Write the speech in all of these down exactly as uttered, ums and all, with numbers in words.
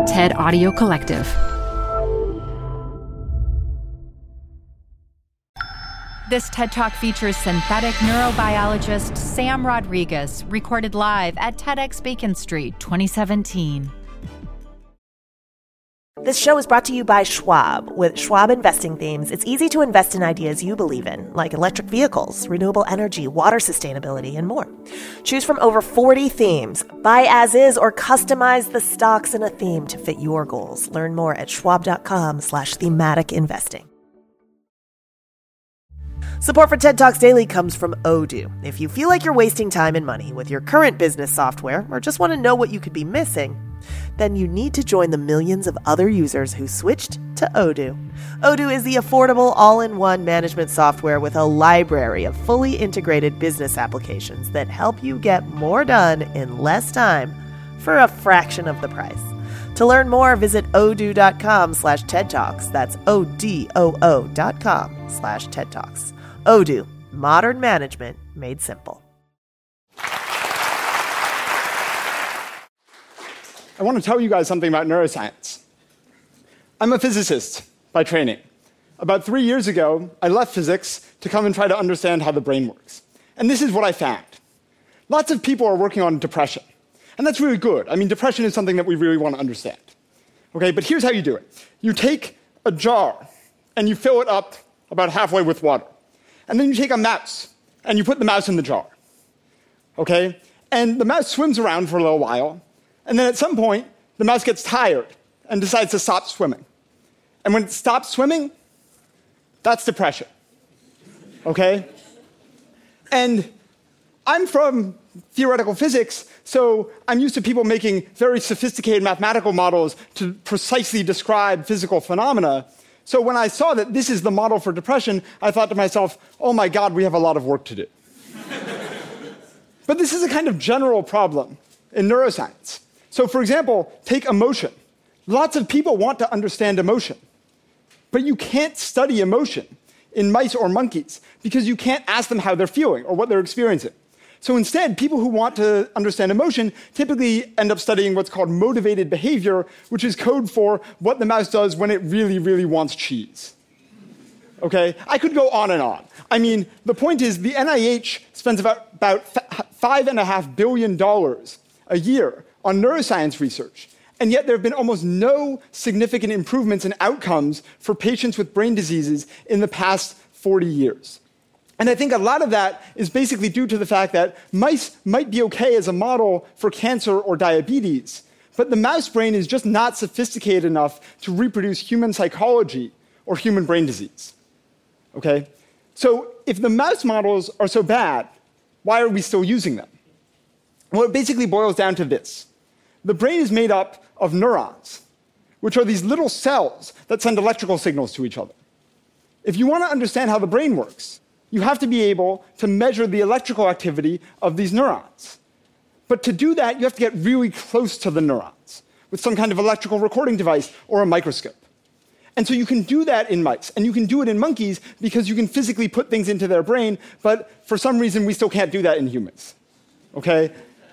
TED Audio Collective. This TED Talk features synthetic neurobiologist Sam Rodriguez, recorded live at TEDx Beacon Street, twenty seventeen. This show is brought to you by Schwab. With Schwab Investing Themes, it's easy to invest in ideas you believe in, like electric vehicles, renewable energy, water sustainability, and more. Choose from over forty themes. Buy as is or customize the stocks in a theme to fit your goals. Learn more at schwab.com slash thematic investing. Support for TED Talks Daily comes from Odoo. If you feel like you're wasting time and money with your current business software or just want to know what you could be missing, then you need to join the millions of other users who switched to Odoo. Odoo is the affordable all-in-one management software with a library of fully integrated business applications that help you get more done in less time for a fraction of the price. To learn more, visit odoo.com slash TED Talks. That's O-D-O-O dot com slash TED Talks. Odoo, modern management made simple. I want to tell you guys something about neuroscience. I'm a physicist by training. About three years ago, I left physics to come and try to understand how the brain works. And this is what I found. Lots of people are working on depression. And that's really good. I mean, depression is something that we really want to understand. Okay, but here's how you do it. You take a jar and you fill it up about halfway with water. And then you take a mouse and you put the mouse in the jar. Okay? And the mouse swims around for a little while. And then at some point, the mouse gets tired and decides to stop swimming. And when it stops swimming, that's depression. Okay? And I'm from theoretical physics, so I'm used to people making very sophisticated mathematical models to precisely describe physical phenomena. So when I saw that this is the model for depression, I thought to myself, oh my God, we have a lot of work to do. But this is a kind of general problem in neuroscience. So for example, take emotion. Lots of people want to understand emotion. But you can't study emotion in mice or monkeys because you can't ask them how they're feeling or what they're experiencing. So instead, people who want to understand emotion typically end up studying what's called motivated behavior, which is code for what the mouse does when it really, really wants cheese. Okay? I could go on and on. I mean, the point is the N I H spends about, about five and a half billion dollars a year on neuroscience research, and yet there have been almost no significant improvements in outcomes for patients with brain diseases in the past forty years. And I think a lot of that is basically due to the fact that mice might be okay as a model for cancer or diabetes, but the mouse brain is just not sophisticated enough to reproduce human psychology or human brain disease. Okay? So if the mouse models are so bad, why are we still using them? Well, it basically boils down to this. The brain is made up of neurons, which are these little cells that send electrical signals to each other. If you want to understand how the brain works, you have to be able to measure the electrical activity of these neurons. But to do that, you have to get really close to the neurons with some kind of electrical recording device or a microscope. And so you can do that in mice, and you can do it in monkeys because you can physically put things into their brain, but for some reason we still can't do that in humans. Okay?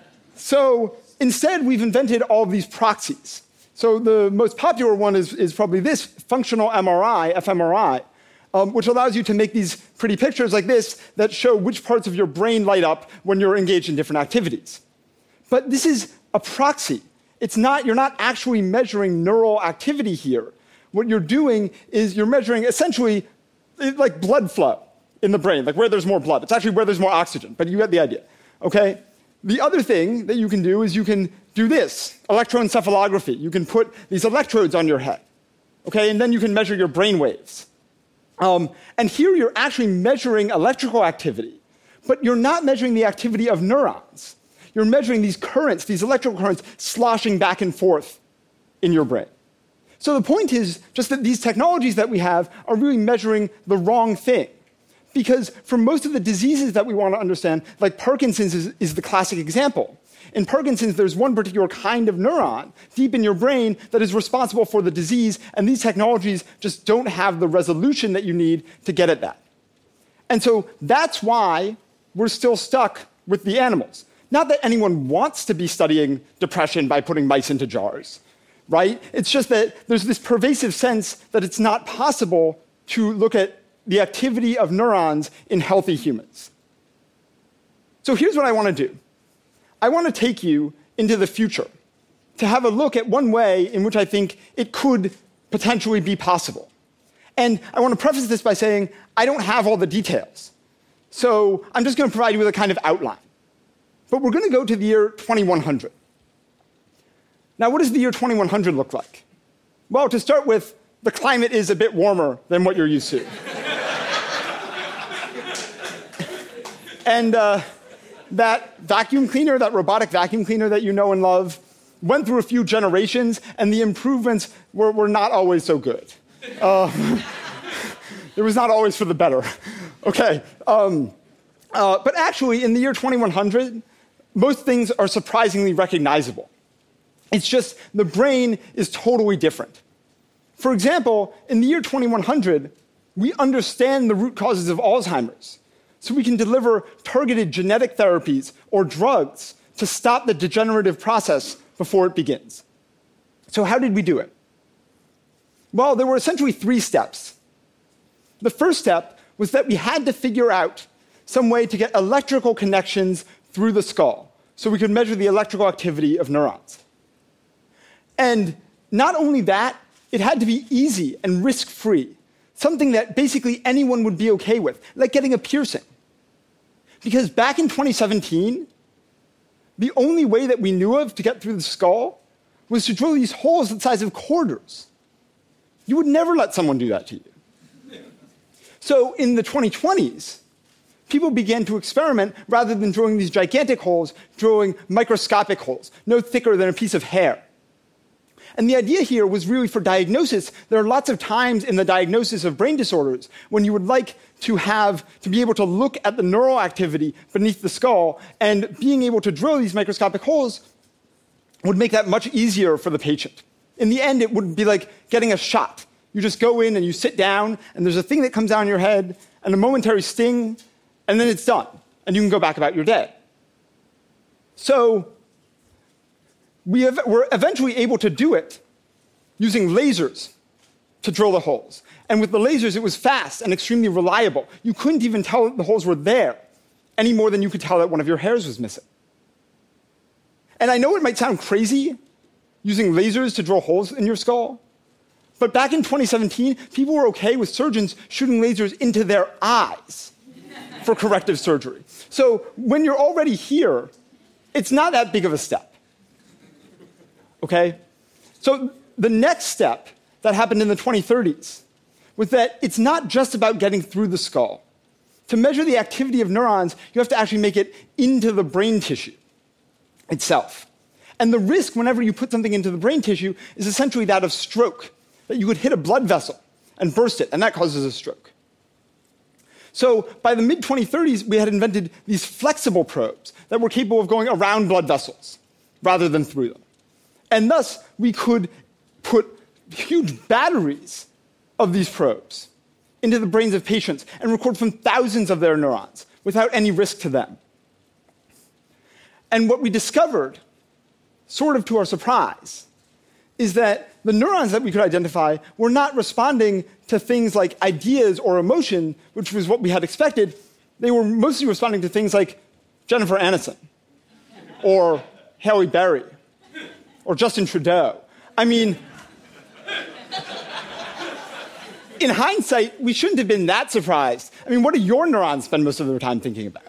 So instead, we've invented all of these proxies. So the most popular one is, is probably this, functional M R I, fMRI, um, which allows you to make these pretty pictures like this that show which parts of your brain light up when you're engaged in different activities. But this is a proxy. It's not, you're not actually measuring neural activity here. What you're doing is you're measuring essentially like blood flow in the brain, like where there's more blood. It's actually where there's more oxygen, but you get the idea. Okay? The other thing that you can do is you can do this, electroencephalography. You can put these electrodes on your head, okay, and then you can measure your brain waves. Um, and here you're actually measuring electrical activity, but you're not measuring the activity of neurons. You're measuring these currents, these electrical currents sloshing back and forth in your brain. So the point is just that these technologies that we have are really measuring the wrong thing. Because for most of the diseases that we want to understand, like Parkinson's is, is the classic example. In Parkinson's, there's one particular kind of neuron deep in your brain that is responsible for the disease, and these technologies just don't have the resolution that you need to get at that. And so that's why we're still stuck with the animals. Not that anyone wants to be studying depression by putting mice into jars, right? It's just that there's this pervasive sense that it's not possible to look at the activity of neurons in healthy humans. So here's what I want to do. I want to take you into the future to have a look at one way in which I think it could potentially be possible. And I want to preface this by saying I don't have all the details. So I'm just going to provide you with a kind of outline. But we're going to go to the year twenty-one hundred. Now, what does the year twenty-one hundred look like? Well, to start with, the climate is a bit warmer than what you're used to. And uh, that vacuum cleaner, that robotic vacuum cleaner that you know and love, went through a few generations, and the improvements were, were not always so good. Uh, it was not always for the better. Okay. Um, uh, but actually, in the year twenty-one hundred, most things are surprisingly recognizable. It's just the brain is totally different. For example, in the year twenty-one hundred, we understand the root causes of Alzheimer's. So we can deliver targeted genetic therapies or drugs to stop the degenerative process before it begins. So how did we do it? Well, there were essentially three steps. The first step was that we had to figure out some way to get electrical connections through the skull so we could measure the electrical activity of neurons. And not only that, it had to be easy and risk-free, something that basically anyone would be okay with, like getting a piercing. Because back in twenty seventeen, the only way that we knew of to get through the skull was to drill these holes the size of quarters. You would never let someone do that to you. So in the twenty twenties, people began to experiment, rather than drilling these gigantic holes, drilling microscopic holes, no thicker than a piece of hair. And the idea here was really for diagnosis. There are lots of times in the diagnosis of brain disorders when you would like to have, to be able to look at the neural activity beneath the skull, and being able to drill these microscopic holes would make that much easier for the patient. In the end, it would be like getting a shot. You just go in and you sit down, and there's a thing that comes down your head, and a momentary sting, and then it's done, and you can go back about your day. So we were eventually able to do it using lasers to drill the holes. And with the lasers, it was fast and extremely reliable. You couldn't even tell that the holes were there any more than you could tell that one of your hairs was missing. And I know it might sound crazy using lasers to drill holes in your skull, but back in twenty seventeen, people were okay with surgeons shooting lasers into their eyes for corrective surgery. So when you're already here, it's not that big of a step. Okay? So the next step that happened in the twenty thirties was that it's not just about getting through the skull. To measure the activity of neurons, you have to actually make it into the brain tissue itself. And the risk whenever you put something into the brain tissue is essentially that of stroke, that you could hit a blood vessel and burst it, and that causes a stroke. So by the mid twenty thirties, we had invented these flexible probes that were capable of going around blood vessels rather than through them. And thus, we could put huge batteries of these probes into the brains of patients and record from thousands of their neurons without any risk to them. And what we discovered, sort of to our surprise, is that the neurons that we could identify were not responding to things like ideas or emotion, which was what we had expected. They were mostly responding to things like Jennifer Aniston, or Halle Berry, or Justin Trudeau. I mean, in hindsight, we shouldn't have been that surprised. I mean, what do your neurons spend most of their time thinking about?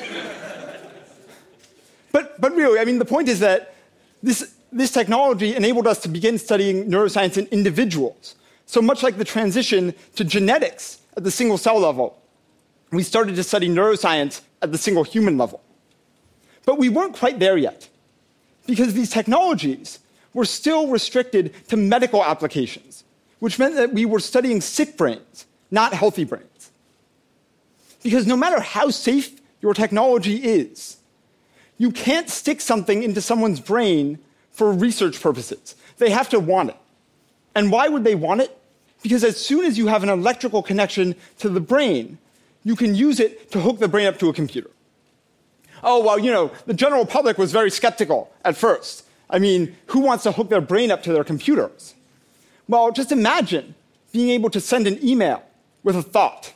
But, but really, I mean, the point is that this, this technology enabled us to begin studying neuroscience in individuals. So much like the transition to genetics at the single cell level, we started to study neuroscience at the single human level. But we weren't quite there yet, because these technologies were still restricted to medical applications, which meant that we were studying sick brains, not healthy brains. Because no matter how safe your technology is, you can't stick something into someone's brain for research purposes. They have to want it. And why would they want it? Because as soon as you have an electrical connection to the brain, you can use it to hook the brain up to a computer. Oh, well, you know, the general public was very skeptical at first. I mean, who wants to hook their brain up to their computers? Well, just imagine being able to send an email with a thought.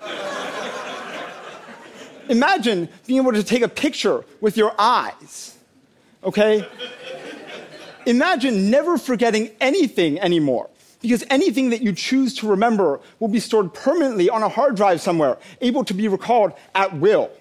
Imagine being able to take a picture with your eyes, okay? Imagine never forgetting anything anymore, because anything that you choose to remember will be stored permanently on a hard drive somewhere, able to be recalled at will.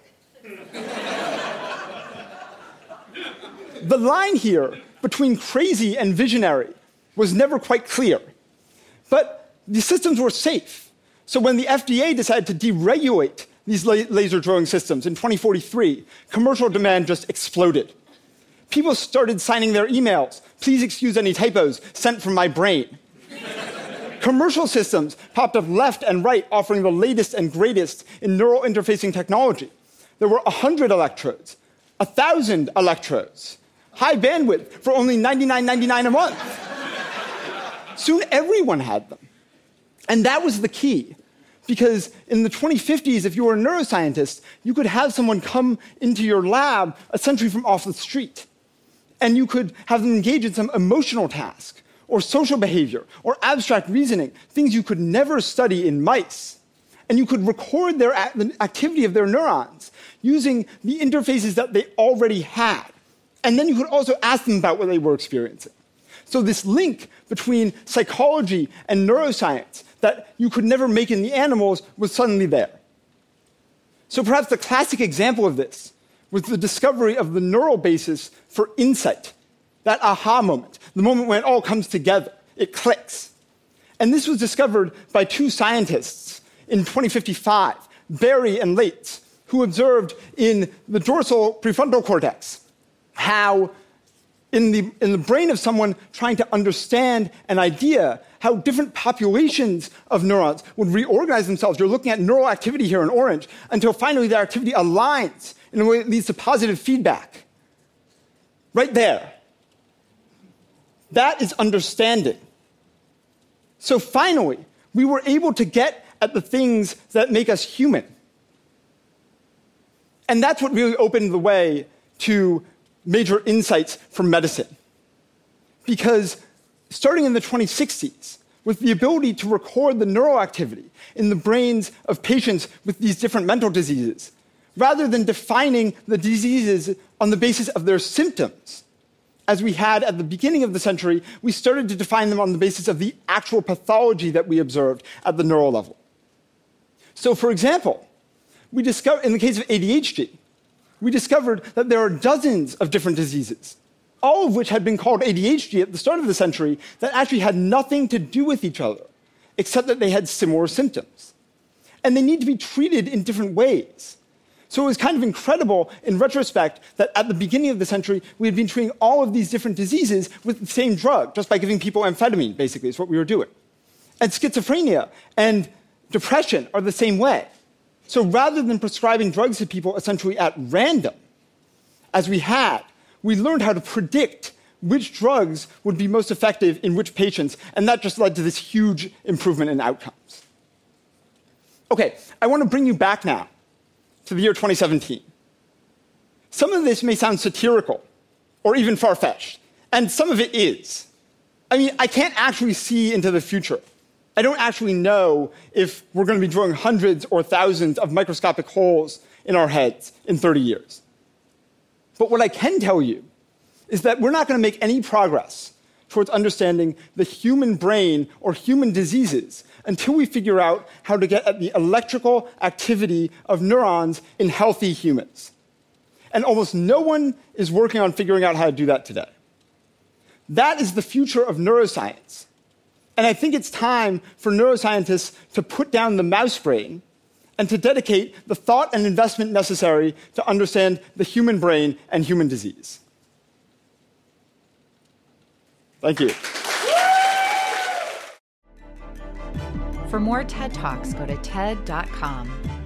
The line here between crazy and visionary was never quite clear. But the systems were safe. So when the F D A decided to deregulate these la- laser drawing systems in twenty forty-three, commercial demand just exploded. People started signing their emails, "Please excuse any typos, sent from my brain." Commercial systems popped up left and right, offering the latest and greatest in neural interfacing technology. There were one hundred electrodes, one thousand electrodes, high bandwidth for only ninety-nine ninety-nine a month. Soon everyone had them. And that was the key. Because in the twenty fifties, if you were a neuroscientist, you could have someone come into your lab a century from off the street. And you could have them engage in some emotional task, or social behavior, or abstract reasoning, things you could never study in mice. And you could record their act- the activity of their neurons using the interfaces that they already had. And then you could also ask them about what they were experiencing. So this link between psychology and neuroscience that you could never make in the animals was suddenly there. So perhaps the classic example of this was the discovery of the neural basis for insight, that aha moment, the moment when it all comes together, it clicks. And this was discovered by two scientists in twenty fifty-five, Berry and Lates, who observed in the dorsal prefrontal cortex how in the, in the brain of someone trying to understand an idea, how different populations of neurons would reorganize themselves. You're looking at neural activity here in orange until finally their activity aligns in a way that leads to positive feedback. Right there. That is understanding. So finally, we were able to get at the things that make us human. And that's what really opened the way to major insights from medicine. Because starting in the twenty sixties, with the ability to record the neural activity in the brains of patients with these different mental diseases, rather than defining the diseases on the basis of their symptoms, as we had at the beginning of the century, we started to define them on the basis of the actual pathology that we observed at the neural level. So, for example, we discovered, in the case of A D H D, we discovered that there are dozens of different diseases, all of which had been called A D H D at the start of the century, that actually had nothing to do with each other, except that they had similar symptoms. And they need to be treated in different ways. So it was kind of incredible, in retrospect, that at the beginning of the century, we had been treating all of these different diseases with the same drug, just by giving people amphetamine, basically, is what we were doing. And schizophrenia and depression are the same way. So rather than prescribing drugs to people essentially at random, as we had, we learned how to predict which drugs would be most effective in which patients, and that just led to this huge improvement in outcomes. Okay, I want to bring you back now to the year twenty seventeen. Some of this may sound satirical or even far-fetched, and some of it is. I mean, I can't actually see into the future. I don't actually know if we're going to be drawing hundreds or thousands of microscopic holes in our heads in thirty years. But what I can tell you is that we're not going to make any progress towards understanding the human brain or human diseases until we figure out how to get at the electrical activity of neurons in healthy humans. And almost no one is working on figuring out how to do that today. That is the future of neuroscience. And I think it's time for neuroscientists to put down the mouse brain and to dedicate the thought and investment necessary to understand the human brain and human disease. Thank you. For more TED Talks, go to T E D dot com.